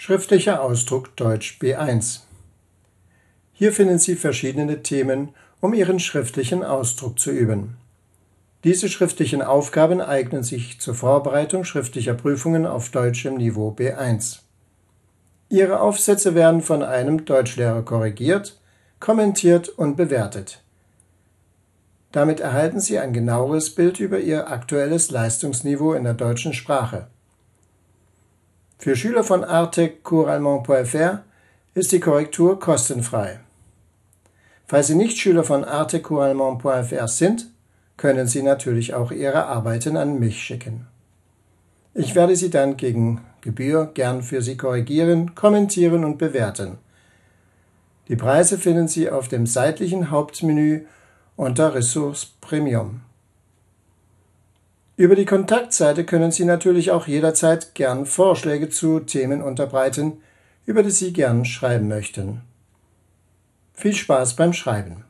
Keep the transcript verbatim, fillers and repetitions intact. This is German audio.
Schriftlicher Ausdruck Deutsch B eins. Hier finden Sie verschiedene Themen, um Ihren schriftlichen Ausdruck zu üben. Diese schriftlichen Aufgaben eignen sich zur Vorbereitung schriftlicher Prüfungen auf Deutsch im Niveau B eins. Ihre Aufsätze werden von einem Deutschlehrer korrigiert, kommentiert und bewertet. Damit erhalten Sie ein genaueres Bild über Ihr aktuelles Leistungsniveau in der deutschen Sprache. Für Schüler von artec cours allemand punkt f r ist die Korrektur kostenfrei. Falls Sie nicht Schüler von artec cours allemand punkt f r sind, können Sie natürlich auch Ihre Arbeiten an mich schicken. Ich werde sie dann gegen Gebühr gern für Sie korrigieren, kommentieren und bewerten. Die Preise finden Sie auf dem seitlichen Hauptmenü unter Ressource Premium. Über die Kontaktseite können Sie natürlich auch jederzeit gern Vorschläge zu Themen unterbreiten, über die Sie gern schreiben möchten. Viel Spaß beim Schreiben!